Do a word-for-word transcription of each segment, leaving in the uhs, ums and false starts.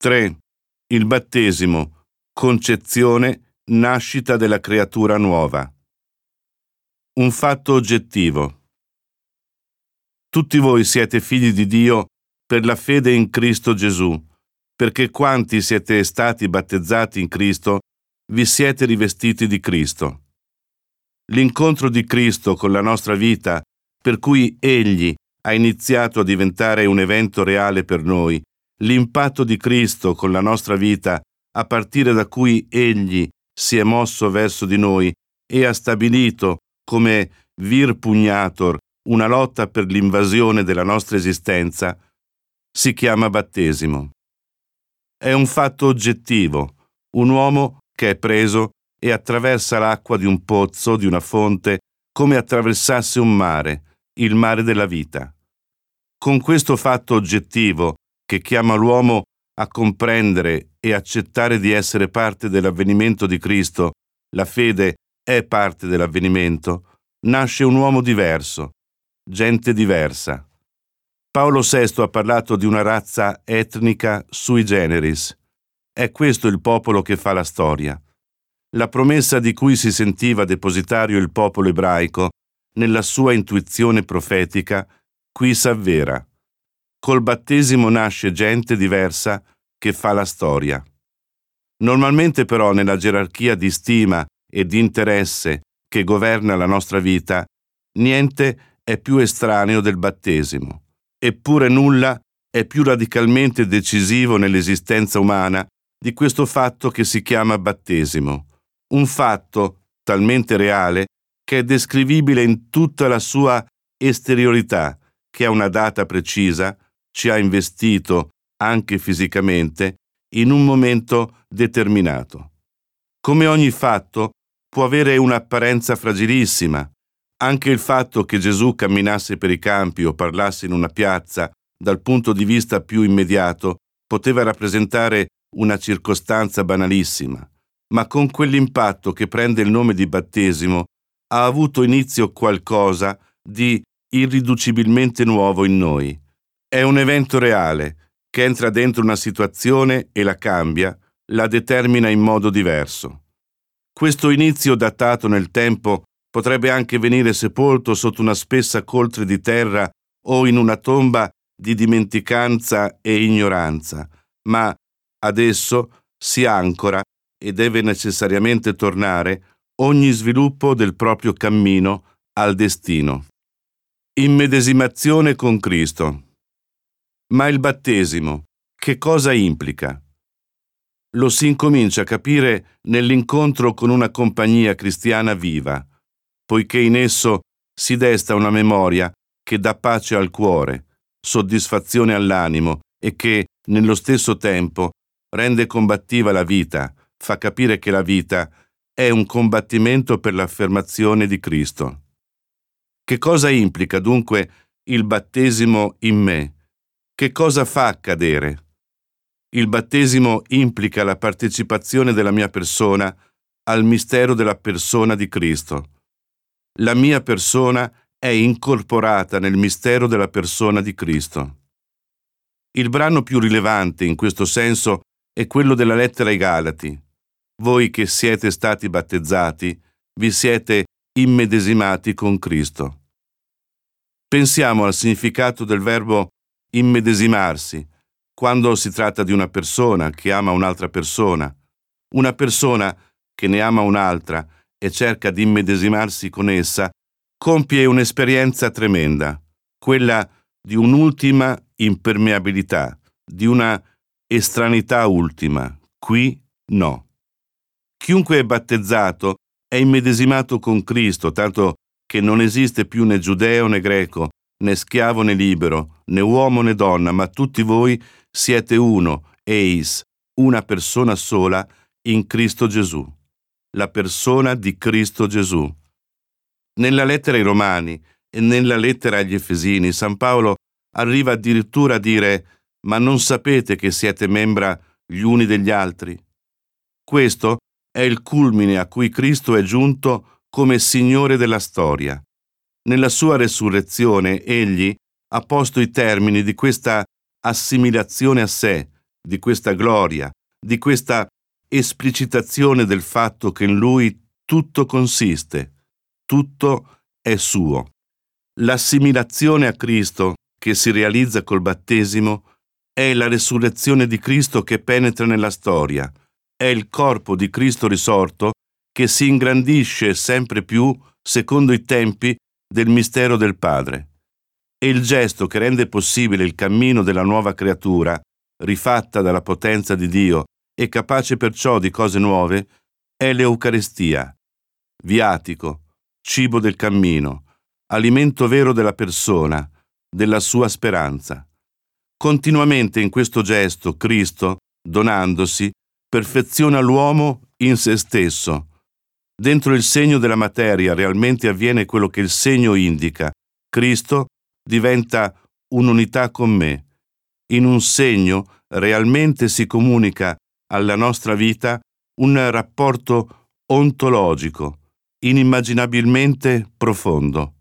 tre. Il battesimo, concezione, nascita della creatura nuova. Un fatto oggettivo. Tutti voi siete figli di Dio per la fede in Cristo Gesù, perché quanti siete stati battezzati in Cristo, vi siete rivestiti di Cristo. L'incontro di Cristo con la nostra vita, per cui Egli ha iniziato a diventare un evento reale per noi, l'impatto di Cristo con la nostra vita, a partire da cui Egli si è mosso verso di noi e ha stabilito come vir pugnator una lotta per l'invasione della nostra esistenza, si chiama battesimo. È un fatto oggettivo, un uomo che è preso e attraversa l'acqua di un pozzo, di una fonte, come attraversasse un mare, il mare della vita. Con questo fatto oggettivo, che chiama l'uomo a comprendere e accettare di essere parte dell'avvenimento di Cristo, la fede è parte dell'avvenimento, nasce un uomo diverso, gente diversa. Paolo sesto ha parlato di una razza etnica sui generis. È questo il popolo che fa la storia. La promessa di cui si sentiva depositario il popolo ebraico, nella sua intuizione profetica, qui s'avvera. Col battesimo nasce gente diversa che fa la storia. Normalmente però nella gerarchia di stima e di interesse che governa la nostra vita, niente è più estraneo del battesimo, eppure nulla è più radicalmente decisivo nell'esistenza umana di questo fatto che si chiama battesimo, un fatto talmente reale che è descrivibile in tutta la sua esteriorità, che ha una data precisa, ci ha investito, anche fisicamente, in un momento determinato. Come ogni fatto, può avere un'apparenza fragilissima. Anche il fatto che Gesù camminasse per i campi o parlasse in una piazza, dal punto di vista più immediato, poteva rappresentare una circostanza banalissima, ma con quell'impatto che prende il nome di battesimo ha avuto inizio qualcosa di irriducibilmente nuovo in noi. È un evento reale che entra dentro una situazione e la cambia, la determina in modo diverso. Questo inizio datato nel tempo potrebbe anche venire sepolto sotto una spessa coltre di terra o in una tomba di dimenticanza e ignoranza, ma adesso si ancora e deve necessariamente tornare ogni sviluppo del proprio cammino al destino. Immedesimazione con Cristo. Ma il battesimo, che cosa implica? Lo si incomincia a capire nell'incontro con una compagnia cristiana viva, poiché in esso si desta una memoria che dà pace al cuore, soddisfazione all'animo e che, nello stesso tempo, rende combattiva la vita, fa capire che la vita è un combattimento per l'affermazione di Cristo. Che cosa implica dunque il battesimo in me? Che cosa fa accadere? Il battesimo implica la partecipazione della mia persona al mistero della persona di Cristo. La mia persona è incorporata nel mistero della persona di Cristo. Il brano più rilevante in questo senso è quello della lettera ai Galati. Voi che siete stati battezzati, vi siete immedesimati con Cristo. Pensiamo al significato del verbo immedesimarsi, quando si tratta di una persona che ama un'altra persona, una persona che ne ama un'altra e cerca di immedesimarsi con essa, compie un'esperienza tremenda, quella di un'ultima impermeabilità, di una estranità ultima. Qui no. Chiunque è battezzato è immedesimato con Cristo, tanto che non esiste più né giudeo né greco, né schiavo né libero, né uomo né donna, ma tutti voi siete uno, eis, una persona sola in Cristo Gesù, la persona di Cristo Gesù. Nella lettera ai Romani e nella lettera agli Efesini, San Paolo arriva addirittura a dire: ma non sapete che siete membra gli uni degli altri? Questo è il culmine a cui Cristo è giunto come Signore della storia. Nella sua resurrezione egli ha posto i termini di questa assimilazione a sé, di questa gloria, di questa esplicitazione del fatto che in Lui tutto consiste, tutto è suo. L'assimilazione a Cristo che si realizza col battesimo è la resurrezione di Cristo che penetra nella storia, è il corpo di Cristo risorto che si ingrandisce sempre più secondo i tempi del mistero del Padre. E il gesto che rende possibile il cammino della nuova creatura, rifatta dalla potenza di Dio e capace perciò di cose nuove, è l'Eucaristia, viatico, cibo del cammino, alimento vero della persona, della sua speranza. Continuamente in questo gesto Cristo, donandosi, perfeziona l'uomo in se stesso. Dentro il segno della materia realmente avviene quello che il segno indica. Cristo diventa un'unità con me. In un segno realmente si comunica alla nostra vita un rapporto ontologico, inimmaginabilmente profondo.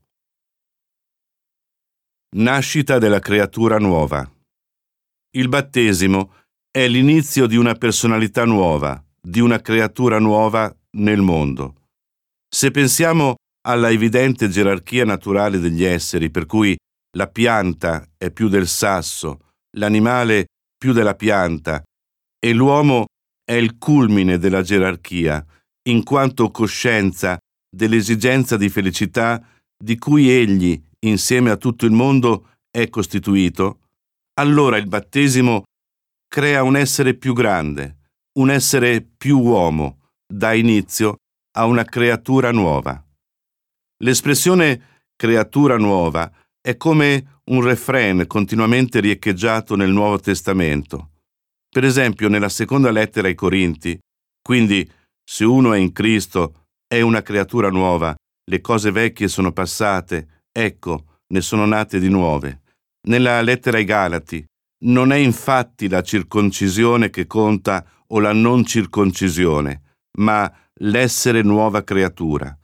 Nascita della creatura nuova. Il battesimo è l'inizio di una personalità nuova, di una creatura nuova nel mondo. Se pensiamo alla evidente gerarchia naturale degli esseri, per cui la pianta è più del sasso, l'animale più della pianta, e l'uomo è il culmine della gerarchia, in quanto coscienza dell'esigenza di felicità di cui egli, insieme a tutto il mondo, è costituito, allora il battesimo crea un essere più grande, un essere più uomo, dà inizio a una creatura nuova. L'espressione creatura nuova è come un refrain continuamente riecheggiato nel Nuovo Testamento. Per esempio, nella seconda lettera ai Corinti, quindi se uno è in Cristo, è una creatura nuova, le cose vecchie sono passate, ecco, ne sono nate di nuove. Nella lettera ai Galati, non è infatti la circoncisione che conta o la non circoncisione, ma l'essere nuova creatura.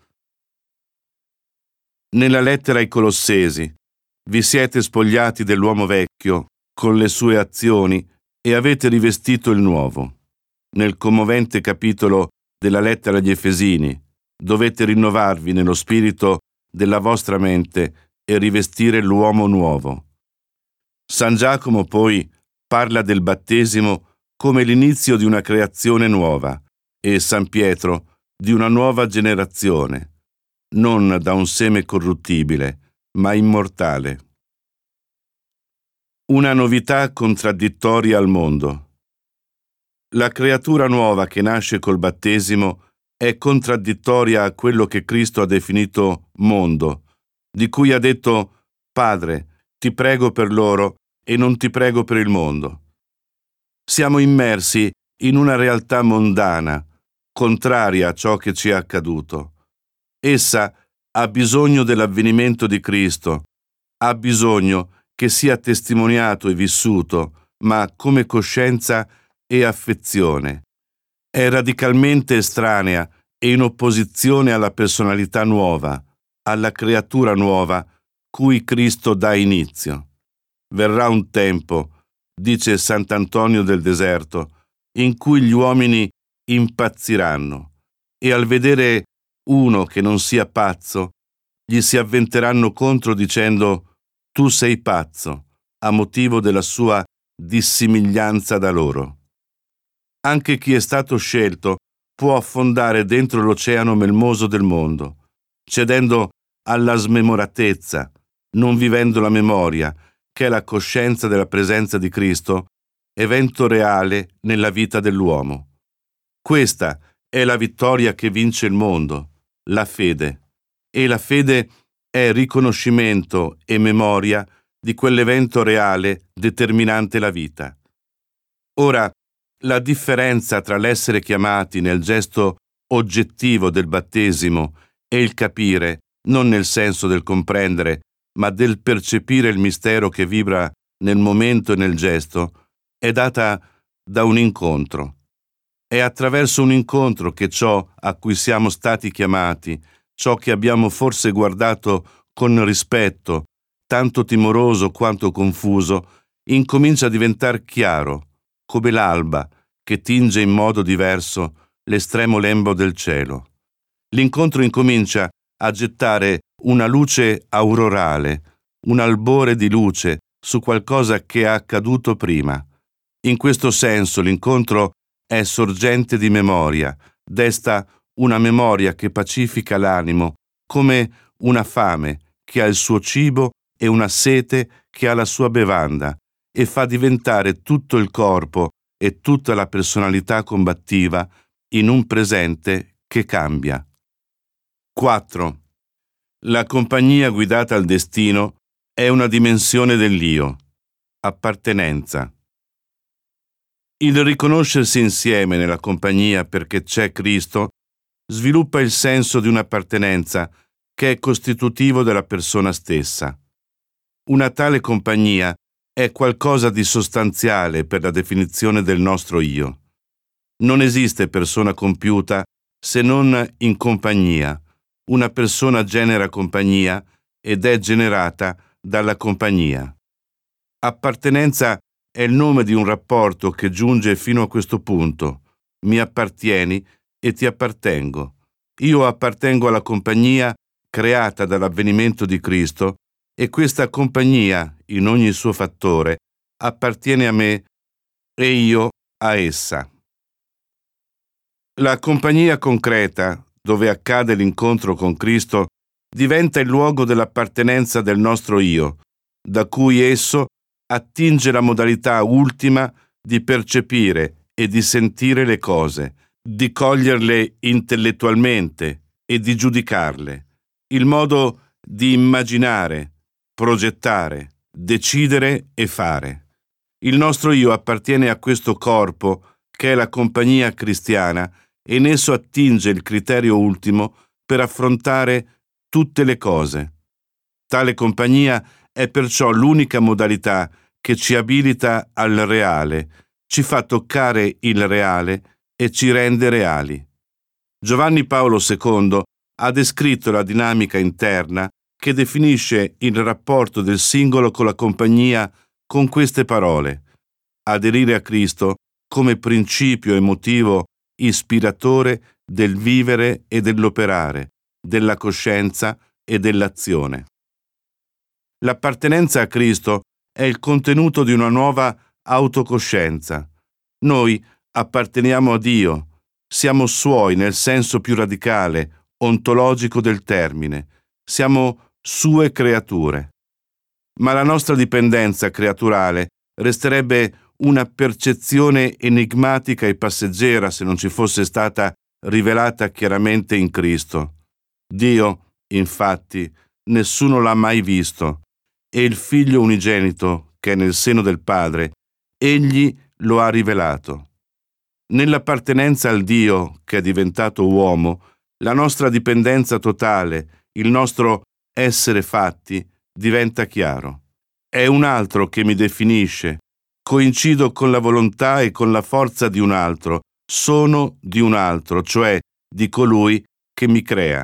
Nella lettera ai Colossesi, vi siete spogliati dell'uomo vecchio con le sue azioni e avete rivestito il nuovo. Nel commovente capitolo della lettera agli Efesini, dovete rinnovarvi nello spirito della vostra mente e rivestire l'uomo nuovo. San Giacomo poi parla del battesimo come l'inizio di una creazione nuova e San Pietro di una nuova generazione, non da un seme corruttibile, ma immortale. Una novità contraddittoria al mondo. La creatura nuova che nasce col battesimo è contraddittoria a quello che Cristo ha definito mondo, di cui ha detto: Padre, ti prego per loro e non ti prego per il mondo. Siamo immersi in una realtà mondana, contraria a ciò che ci è accaduto. Essa ha bisogno dell'avvenimento di Cristo, ha bisogno che sia testimoniato e vissuto, ma come coscienza e affezione. È radicalmente estranea e in opposizione alla personalità nuova, alla creatura nuova, cui Cristo dà inizio. Verrà un tempo, dice Sant'Antonio del Deserto, in cui gli uomini impazziranno e al vedere uno che non sia pazzo, gli si avventeranno contro dicendo: tu sei pazzo, a motivo della sua dissimiglianza da loro. Anche chi è stato scelto può affondare dentro l'oceano melmoso del mondo, cedendo alla smemoratezza, non vivendo la memoria, che è la coscienza della presenza di Cristo, evento reale nella vita dell'uomo. Questa è la vittoria che vince il mondo, la fede. E la fede è riconoscimento e memoria di quell'evento reale determinante la vita. Ora, la differenza tra l'essere chiamati nel gesto oggettivo del battesimo e il capire, non nel senso del comprendere, ma del percepire il mistero che vibra nel momento e nel gesto, è data da un incontro. È attraverso un incontro che ciò a cui siamo stati chiamati, ciò che abbiamo forse guardato con rispetto, tanto timoroso quanto confuso, incomincia a diventare chiaro, come l'alba che tinge in modo diverso l'estremo lembo del cielo. L'incontro incomincia a gettare una luce aurorale, un albore di luce su qualcosa che è accaduto prima. In questo senso l'incontro è sorgente di memoria, desta una memoria che pacifica l'animo, come una fame che ha il suo cibo e una sete che ha la sua bevanda, e fa diventare tutto il corpo e tutta la personalità combattiva in un presente che cambia. quattro. La compagnia guidata al destino è una dimensione dell'io, appartenenza. Il riconoscersi insieme nella compagnia perché c'è Cristo sviluppa il senso di un'appartenenza che è costitutivo della persona stessa. Una tale compagnia è qualcosa di sostanziale per la definizione del nostro io. Non esiste persona compiuta se non in compagnia. Una persona genera compagnia ed è generata dalla compagnia. Appartenenza è il nome di un rapporto che giunge fino a questo punto. Mi appartieni e ti appartengo. Io appartengo alla compagnia creata dall'avvenimento di Cristo e questa compagnia, in ogni suo fattore, appartiene a me e io a essa. La compagnia concreta, dove accade l'incontro con Cristo, diventa il luogo dell'appartenenza del nostro io, da cui esso attinge la modalità ultima di percepire e di sentire le cose, di coglierle intellettualmente e di giudicarle, il modo di immaginare, progettare, decidere e fare. Il nostro io appartiene a questo corpo che è la compagnia cristiana e in esso attinge il criterio ultimo per affrontare tutte le cose. Tale compagnia è perciò l'unica modalità che ci abilita al reale, ci fa toccare il reale e ci rende reali. Giovanni Paolo secondo ha descritto la dinamica interna che definisce il rapporto del singolo con la compagnia con queste parole: aderire a Cristo come principio e motivo ispiratore del vivere e dell'operare, della coscienza e dell'azione. L'appartenenza a Cristo è il contenuto di una nuova autocoscienza. Noi apparteniamo a Dio, siamo Suoi nel senso più radicale, ontologico del termine, siamo Sue creature. Ma la nostra dipendenza creaturale resterebbe una percezione enigmatica e passeggera se non ci fosse stata rivelata chiaramente in Cristo. Dio, infatti, nessuno l'ha mai visto, e il Figlio unigenito, che è nel seno del Padre, Egli lo ha rivelato. Nell'appartenenza al Dio che è diventato uomo, la nostra dipendenza totale, il nostro essere fatti, diventa chiaro. È un altro che mi definisce, coincido con la volontà e con la forza di un altro, sono di un altro, cioè di colui che mi crea.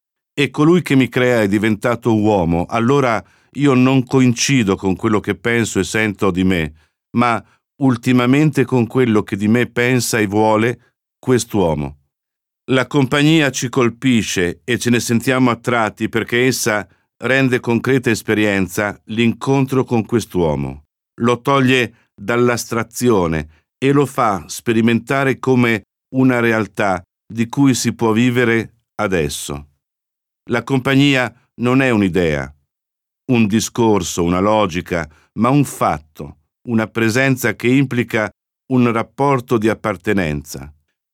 E colui che mi crea è diventato uomo, allora io non coincido con quello che penso e sento di me, ma ultimamente con quello che di me pensa e vuole quest'uomo. La compagnia ci colpisce e ce ne sentiamo attratti perché essa rende concreta esperienza l'incontro con quest'uomo. Lo toglie dall'astrazione e lo fa sperimentare come una realtà di cui si può vivere adesso. La compagnia non è un'idea, un discorso, una logica, ma un fatto, una presenza che implica un rapporto di appartenenza.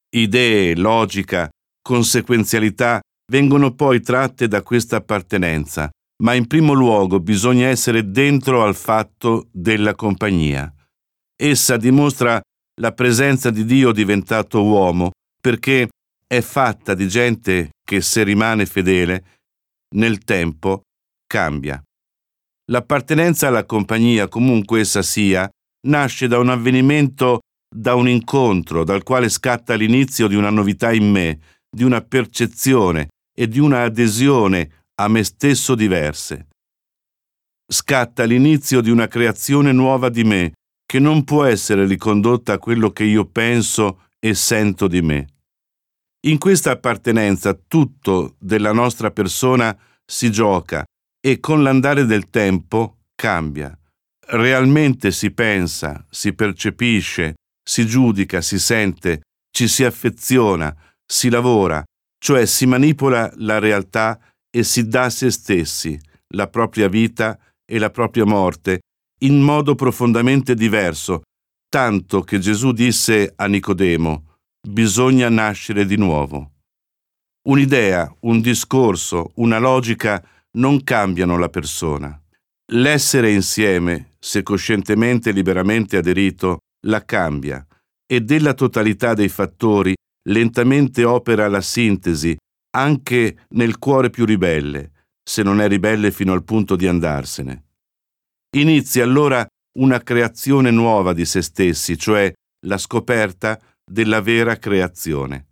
Idee, logica, conseguenzialità vengono poi tratte da questa appartenenza, ma in primo luogo bisogna essere dentro al fatto della compagnia. Essa dimostra la presenza di Dio diventato uomo perché è fatta di gente che, se rimane fedele, nel tempo cambia. L'appartenenza alla compagnia, comunque essa sia, nasce da un avvenimento, da un incontro, dal quale scatta l'inizio di una novità in me, di una percezione e di una adesione a me stesso diverse. Scatta l'inizio di una creazione nuova di me, che non può essere ricondotta a quello che io penso e sento di me. In questa appartenenza tutto della nostra persona si gioca e con l'andare del tempo cambia. Realmente si pensa, si percepisce, si giudica, si sente, ci si affeziona, si lavora, cioè si manipola la realtà e si dà a se stessi, la propria vita e la propria morte, in modo profondamente diverso, tanto che Gesù disse a Nicodemo: bisogna nascere di nuovo. Un'idea, un discorso, una logica non cambiano la persona. L'essere insieme, se coscientemente e liberamente aderito, la cambia, e della totalità dei fattori lentamente opera la sintesi anche nel cuore più ribelle, se non è ribelle fino al punto di andarsene. Inizia allora una creazione nuova di se stessi, cioè la scoperta della vera creazione.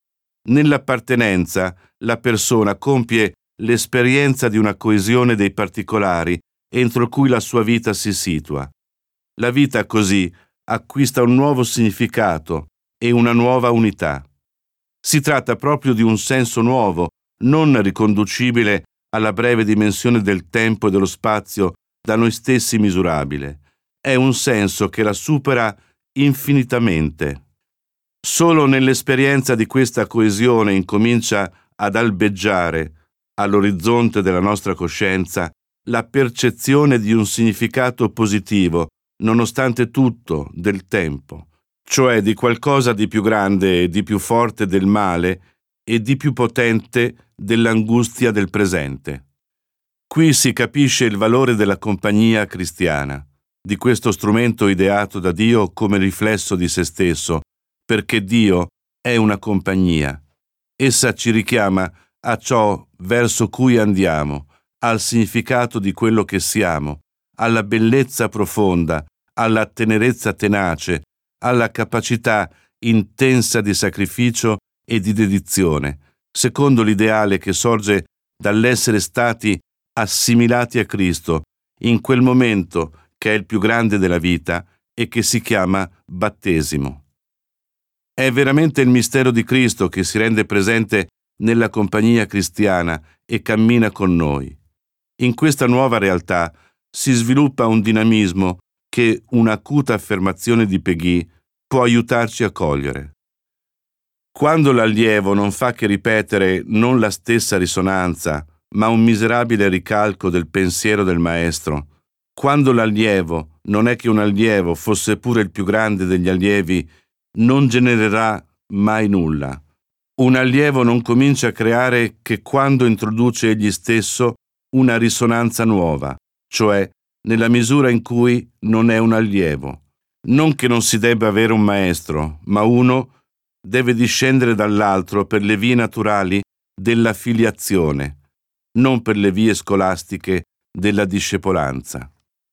Nell'appartenenza la persona compie l'esperienza di una coesione dei particolari entro cui la sua vita si situa. La vita così acquista un nuovo significato e una nuova unità. Si tratta proprio di un senso nuovo, non riconducibile alla breve dimensione del tempo e dello spazio da noi stessi misurabile. È un senso che la supera infinitamente. Solo nell'esperienza di questa coesione incomincia ad albeggiare all'orizzonte della nostra coscienza la percezione di un significato positivo, nonostante tutto, del tempo, cioè di qualcosa di più grande e di più forte del male e di più potente dell'angustia del presente. Qui si capisce il valore della compagnia cristiana, di questo strumento ideato da Dio come riflesso di se stesso, perché Dio è una compagnia. Essa ci richiama a ciò verso cui andiamo, al significato di quello che siamo, alla bellezza profonda, alla tenerezza tenace, alla capacità intensa di sacrificio e di dedizione, secondo l'ideale che sorge dall'essere stati assimilati a Cristo in quel momento che è il più grande della vita e che si chiama battesimo. È veramente il mistero di Cristo che si rende presente nella compagnia cristiana e cammina con noi. In questa nuova realtà si sviluppa un dinamismo che un'acuta affermazione di Péguy può aiutarci a cogliere. Quando l'allievo non fa che ripetere non la stessa risonanza, ma un miserabile ricalco del pensiero del maestro, quando l'allievo non è che un allievo, fosse pure il più grande degli allievi, non genererà mai nulla. Un allievo non comincia a creare che quando introduce egli stesso una risonanza nuova, cioè nella misura in cui non è un allievo. Non che non si debba avere un maestro, ma uno deve discendere dall'altro per le vie naturali della filiazione, non per le vie scolastiche della discepolanza.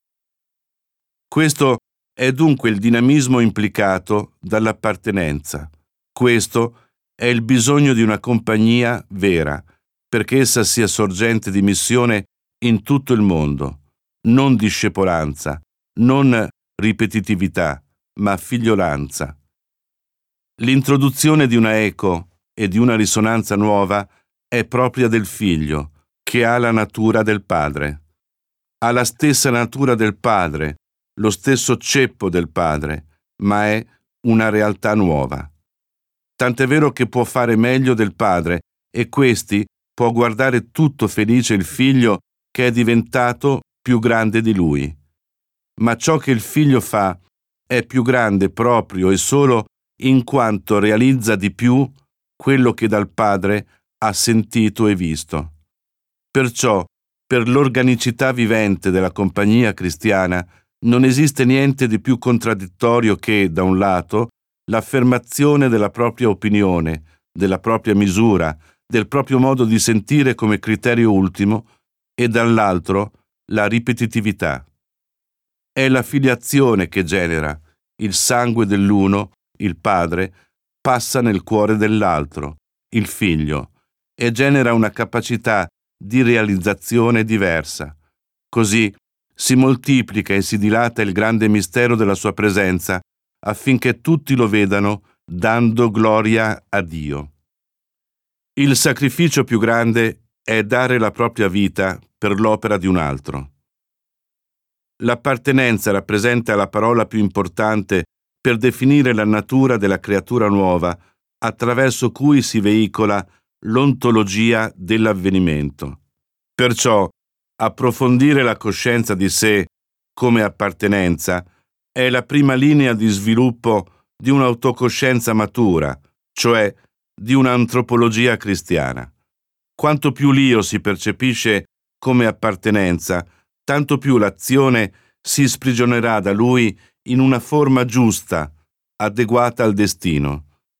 Questo è dunque il dinamismo implicato dall'appartenenza. Questo è il bisogno di una compagnia vera, perché essa sia sorgente di missione in tutto il mondo, non discepolanza, non ripetitività, ma figliolanza. L'introduzione di una eco e di una risonanza nuova è propria del figlio, che ha la natura del padre. Ha la stessa natura del padre, lo stesso ceppo del padre, ma è una realtà nuova. Tant'è vero che può fare meglio del padre e questi può guardare tutto felice il figlio che è diventato più grande di lui. Ma ciò che il figlio fa è più grande proprio e solo in quanto realizza di più quello che dal padre ha sentito e visto. Perciò, per l'organicità vivente della compagnia cristiana, non esiste niente di più contraddittorio che, da un lato, l'affermazione della propria opinione, della propria misura, del proprio modo di sentire come criterio ultimo, e dall'altro la ripetitività. È la filiazione che genera, il sangue dell'uno, il padre, passa nel cuore dell'altro, il figlio, e genera una capacità di realizzazione diversa. Così si moltiplica e si dilata il grande mistero della sua presenza, affinché tutti lo vedano, dando gloria a Dio. Il sacrificio più grande è dare la propria vita per l'opera di un altro. L'appartenenza rappresenta la parola più importante per definire la natura della creatura nuova, attraverso cui si veicola l'ontologia dell'avvenimento. Perciò, approfondire la coscienza di sé come appartenenza è la prima linea di sviluppo di un'autocoscienza matura, cioè di un'antropologia cristiana. Quanto più l'io si percepisce come appartenenza, tanto più l'azione si sprigionerà da lui in una forma giusta, adeguata al destino.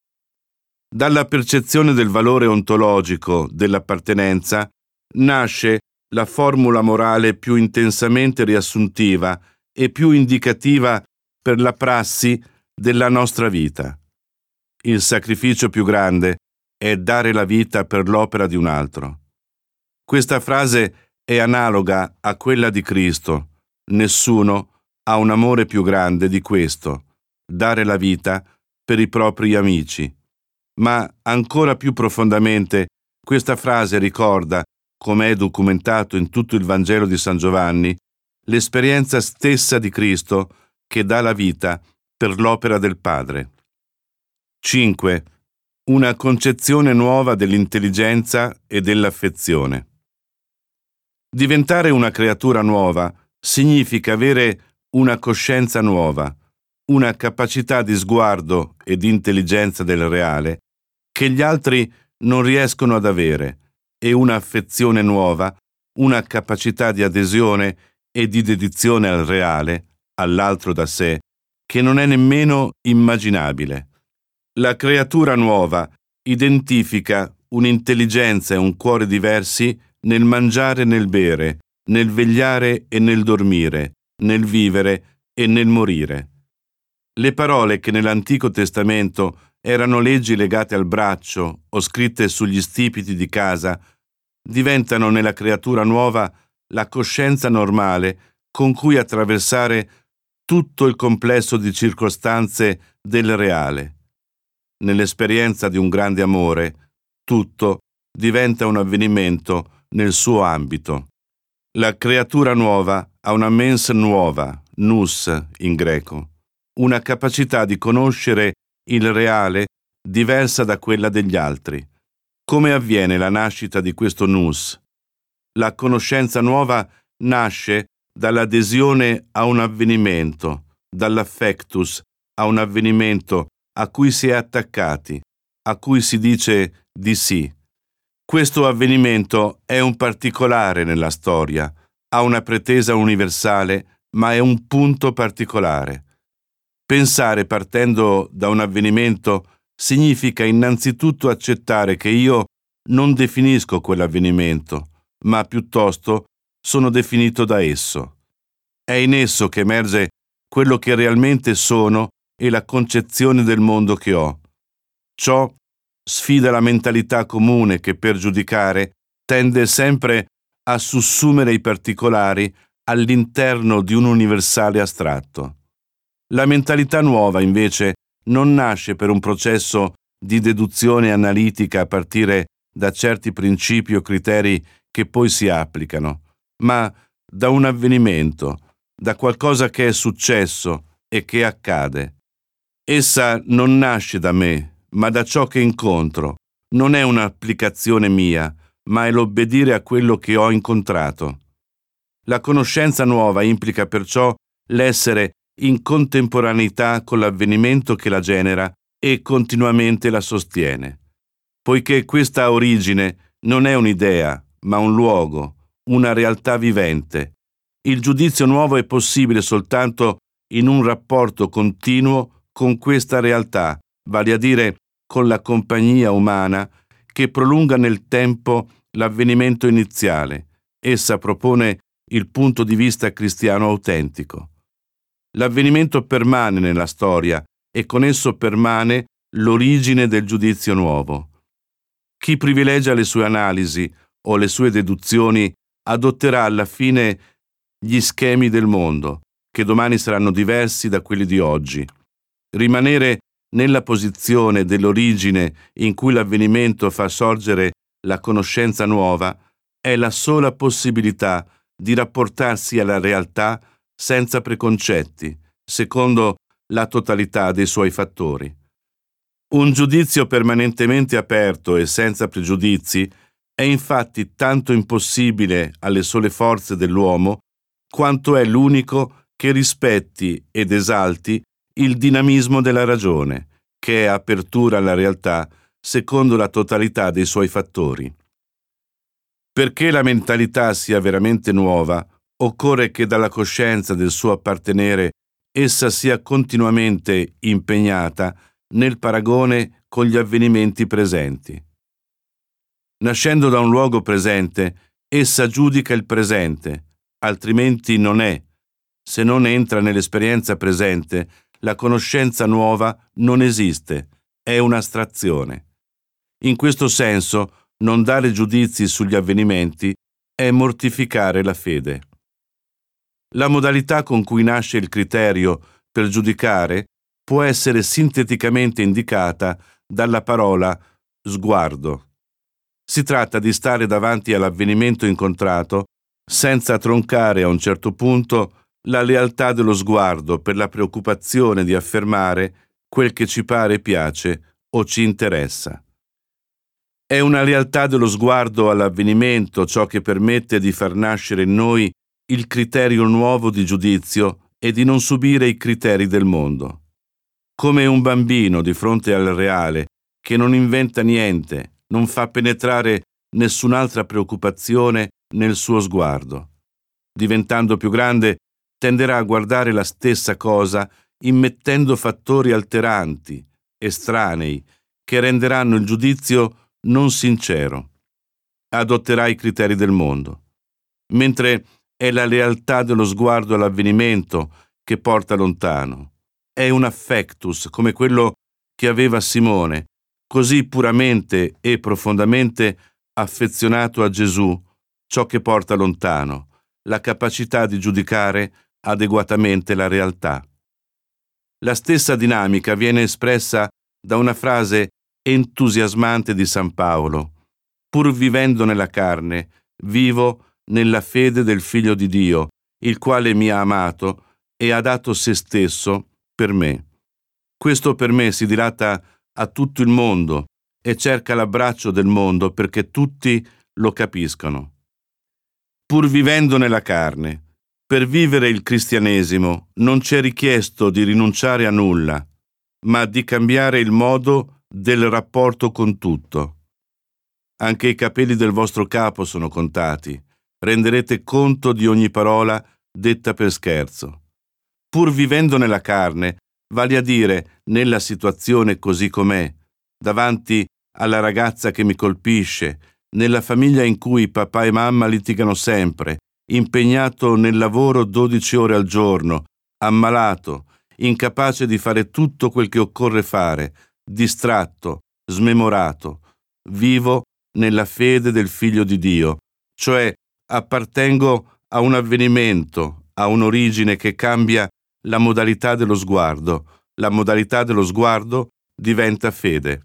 Dalla percezione del valore ontologico dell'appartenenza nasce la formula morale più intensamente riassuntiva e più indicativa per la prassi della nostra vita. Il sacrificio più grande è dare la vita per l'opera di un altro. Questa frase è analoga a quella di Cristo. Nessuno ha un amore più grande di questo, dare la vita per i propri amici. Ma ancora più profondamente, questa frase ricorda, come è documentato in tutto il Vangelo di San Giovanni, l'esperienza stessa di Cristo che dà la vita per l'opera del Padre. cinque. Una concezione nuova dell'intelligenza e dell'affezione. Diventare una creatura nuova significa avere una coscienza nuova, una capacità di sguardo e di intelligenza del reale che gli altri non riescono ad avere, e una affezione nuova, una capacità di adesione e di dedizione al reale, all'altro da sé, che non è nemmeno immaginabile. La creatura nuova identifica un'intelligenza e un cuore diversi nel mangiare e nel bere, nel vegliare e nel dormire, nel vivere e nel morire. Le parole che nell'Antico Testamento erano leggi legate al braccio o scritte sugli stipiti di casa, diventano nella creatura nuova la coscienza normale con cui attraversare tutto il complesso di circostanze del reale. Nell'esperienza di un grande amore, tutto diventa un avvenimento nel suo ambito. La creatura nuova ha una mens nuova, nous in greco, una capacità di conoscere il reale diversa da quella degli altri. Come avviene la nascita di questo nous? La conoscenza nuova nasce dall'adesione a un avvenimento, dall'affectus a un avvenimento a cui si è attaccati, a cui si dice di sì. Questo avvenimento è un particolare nella storia, ha una pretesa universale, ma è un punto particolare. Pensare partendo da un avvenimento significa innanzitutto accettare che io non definisco quell'avvenimento, ma piuttosto sono definito da esso. È in esso che emerge quello che realmente sono e la concezione del mondo che ho. Ciò sfida la mentalità comune che, per giudicare, tende sempre a sussumere i particolari all'interno di un universale astratto. La mentalità nuova, invece, non nasce per un processo di deduzione analitica a partire da certi principi o criteri che poi si applicano, ma da un avvenimento, da qualcosa che è successo e che accade. Essa non nasce da me, ma da ciò che incontro. Non è un'applicazione mia, ma è l'obbedire a quello che ho incontrato. La conoscenza nuova implica perciò l'essere in contemporaneità con l'avvenimento che la genera e continuamente la sostiene. Poiché questa origine non è un'idea, ma un luogo, una realtà vivente. Il giudizio nuovo è possibile soltanto in un rapporto continuo con questa realtà, vale a dire con la compagnia umana che prolunga nel tempo l'avvenimento iniziale. Essa propone il punto di vista cristiano autentico. L'avvenimento permane nella storia e con esso permane l'origine del giudizio nuovo. Chi privilegia le sue analisi o le sue deduzioni adotterà alla fine gli schemi del mondo, che domani saranno diversi da quelli di oggi. Rimanere nella posizione dell'origine in cui l'avvenimento fa sorgere la conoscenza nuova è la sola possibilità di rapportarsi alla realtà senza preconcetti, secondo la totalità dei suoi fattori. Un giudizio permanentemente aperto e senza pregiudizi è infatti tanto impossibile alle sole forze dell'uomo quanto è l'unico che rispetti ed esalti il dinamismo della ragione, che è apertura alla realtà secondo la totalità dei suoi fattori. Perché la mentalità sia veramente nuova, occorre che dalla coscienza del suo appartenere essa sia continuamente impegnata nel paragone con gli avvenimenti presenti. Nascendo da un luogo presente, essa giudica il presente, altrimenti non è. Se non entra nell'esperienza presente, la conoscenza nuova non esiste, è un'astrazione. In questo senso, non dare giudizi sugli avvenimenti è mortificare la fede. La modalità con cui nasce il criterio per giudicare può essere sinteticamente indicata dalla parola sguardo. Si tratta di stare davanti all'avvenimento incontrato senza troncare a un certo punto la lealtà dello sguardo per la preoccupazione di affermare quel che ci pare piace o ci interessa. È una lealtà dello sguardo all'avvenimento ciò che permette di far nascere in noi il criterio nuovo di giudizio e di non subire i criteri del mondo. Come un bambino di fronte al reale che non inventa niente, non fa penetrare nessun'altra preoccupazione nel suo sguardo. Diventando più grande, tenderà a guardare la stessa cosa immettendo fattori alteranti, estranei, che renderanno il giudizio non sincero. Adotterà i criteri del mondo. Mentre è la lealtà dello sguardo all'avvenimento che porta lontano. È un affectus come quello che aveva Simone, così puramente e profondamente affezionato a Gesù, ciò che porta lontano, la capacità di giudicare adeguatamente la realtà. La stessa dinamica viene espressa da una frase entusiasmante di San Paolo: pur vivendo nella carne, vivo nella fede del Figlio di Dio, il quale mi ha amato e ha dato se stesso per me. Questo per me si dilata a tutto il mondo e cerca l'abbraccio del mondo perché tutti lo capiscano. Pur vivendo nella carne, per vivere il cristianesimo non c'è richiesto di rinunciare a nulla, ma di cambiare il modo del rapporto con tutto. Anche i capelli del vostro capo sono contati. Renderete conto di ogni parola detta per scherzo. Pur vivendo nella carne, vale a dire nella situazione così com'è, davanti alla ragazza che mi colpisce, nella famiglia in cui papà e mamma litigano sempre, impegnato nel lavoro dodici ore al giorno, ammalato, incapace di fare tutto quel che occorre fare, distratto, smemorato, vivo nella fede del Figlio di Dio, cioè appartengo a un avvenimento, a un'origine che cambia la modalità dello sguardo. La modalità dello sguardo diventa fede.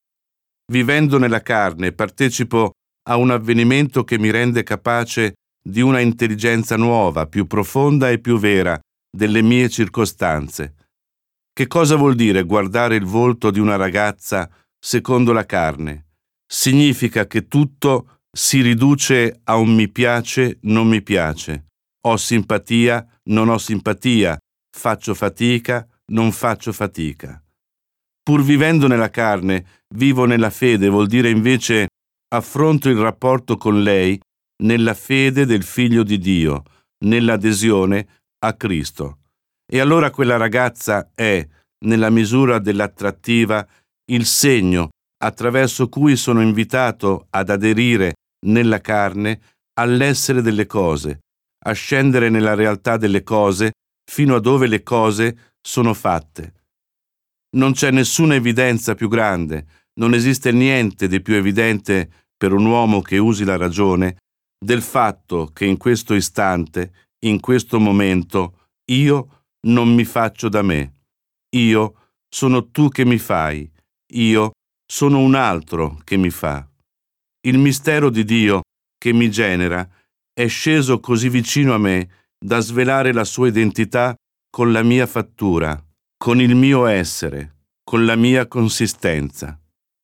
Vivendo nella carne, partecipo a un avvenimento che mi rende capace di una intelligenza nuova, più profonda e più vera delle mie circostanze. Che cosa vuol dire guardare il volto di una ragazza secondo la carne? Significa che tutto si riduce a un mi piace, non mi piace, ho simpatia, non ho simpatia, faccio fatica, non faccio fatica. Pur vivendo nella carne, vivo nella fede, vuol dire invece affronto il rapporto con lei nella fede del Figlio di Dio, nell'adesione a Cristo. E allora quella ragazza è, nella misura dell'attrattiva, il segno attraverso cui sono invitato ad aderire nella carne all'essere delle cose, a scendere nella realtà delle cose fino a dove le cose sono fatte. Non c'è nessuna evidenza più grande, non esiste niente di più evidente per un uomo che usi la ragione del fatto che in questo istante in questo momento, io non mi faccio da me. Io sono tu che mi fai. Io sono un altro che mi fa. Il mistero di Dio che mi genera è sceso così vicino a me da svelare la sua identità con la mia fattura, con il mio essere, con la mia consistenza.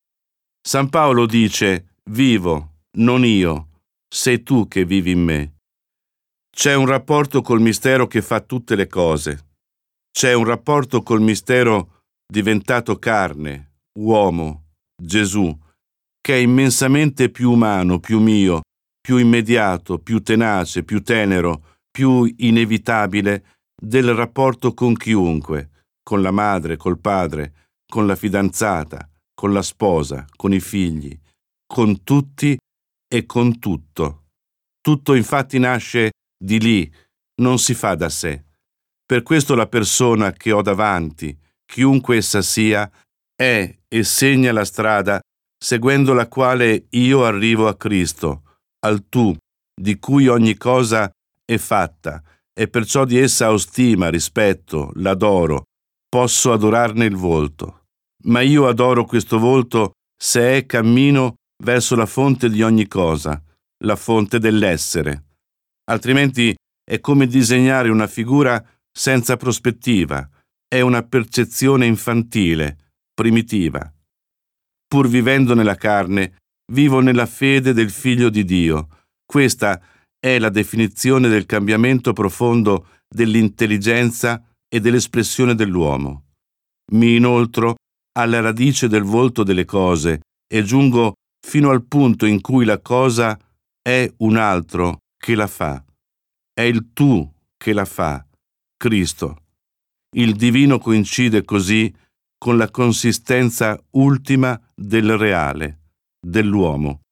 San Paolo dice: vivo, non io, sei tu che vivi in me. C'è un rapporto col mistero che fa tutte le cose. C'è un rapporto col mistero diventato carne, uomo, Gesù, che è immensamente più umano, più mio, più immediato, più tenace, più tenero, più inevitabile del rapporto con chiunque, con la madre, col padre, con la fidanzata, con la sposa, con i figli, con tutti e con tutto. Tutto infatti nasce di lì, non si fa da sé. Per questo la persona che ho davanti, chiunque essa sia, è e segna la strada seguendo la quale io arrivo a Cristo, al tu, di cui ogni cosa è fatta, e perciò di essa ho stima, rispetto, l'adoro, posso adorarne il volto. Ma io adoro questo volto se è cammino verso la fonte di ogni cosa, la fonte dell'essere. Altrimenti è come disegnare una figura senza prospettiva, è una percezione infantile, primitiva. Pur vivendo nella carne, vivo nella fede del Figlio di Dio. Questa è la definizione del cambiamento profondo dell'intelligenza e dell'espressione dell'uomo. Mi inoltro alla radice del volto delle cose e giungo fino al punto in cui la cosa è un altro che la fa. È il tu che la fa, Cristo. Il divino coincide così con la consistenza ultima del reale, dell'uomo.